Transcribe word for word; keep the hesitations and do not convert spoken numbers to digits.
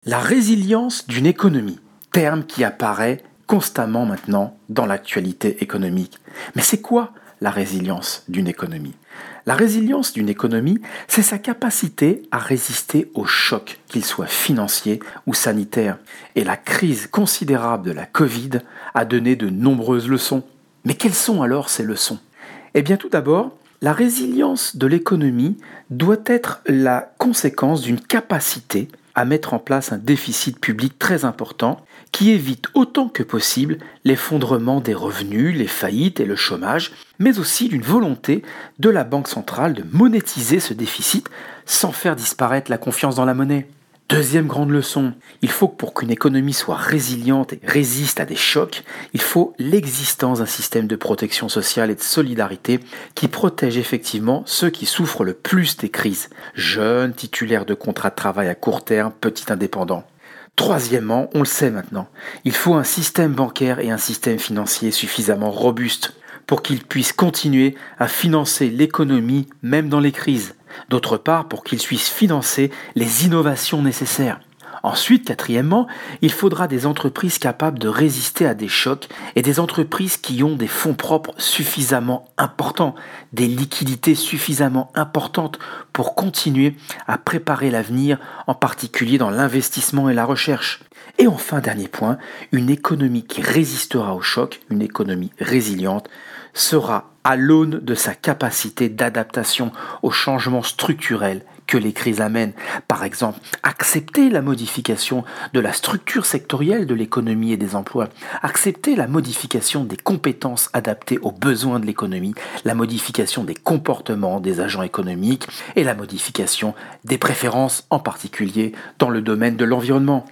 La résilience d'une économie, terme qui apparaît constamment maintenant dans l'actualité économique. Mais c'est quoi la résilience d'une économie? La résilience d'une économie, c'est sa capacité à résister aux chocs, qu'ils soient financiers ou sanitaires. Et la crise considérable de la Covid a donné de nombreuses leçons. Mais quelles sont alors ces leçons? Eh bien tout d'abord, la résilience de l'économie doit être la conséquence d'une capacité à mettre en place un déficit public très important qui évite autant que possible l'effondrement des revenus, les faillites et le chômage, mais aussi d'une volonté de la Banque centrale de monétiser ce déficit sans faire disparaître la confiance dans la monnaie. Deuxième grande leçon, il faut que pour qu'une économie soit résiliente et résiste à des chocs, il faut l'existence d'un système de protection sociale et de solidarité qui protège effectivement ceux qui souffrent le plus des crises, jeunes, titulaires de contrats de travail à court terme, petits indépendants. Troisièmement, on le sait maintenant, il faut un système bancaire et un système financier suffisamment robuste pour qu'ils puissent continuer à financer l'économie même dans les crises. D'autre part, pour qu'ils puissent financer les innovations nécessaires. Ensuite, quatrièmement, il faudra des entreprises capables de résister à des chocs et des entreprises qui ont des fonds propres suffisamment importants, des liquidités suffisamment importantes pour continuer à préparer l'avenir, en particulier dans l'investissement et la recherche. Et enfin, dernier point, une économie qui résistera aux chocs, une économie résiliente, sera à l'aune de sa capacité d'adaptation aux changements structurels que les crises amènent. Par exemple, accepter la modification de la structure sectorielle de l'économie et des emplois, accepter la modification des compétences adaptées aux besoins de l'économie, la modification des comportements des agents économiques et la modification des préférences, en particulier dans le domaine de l'environnement.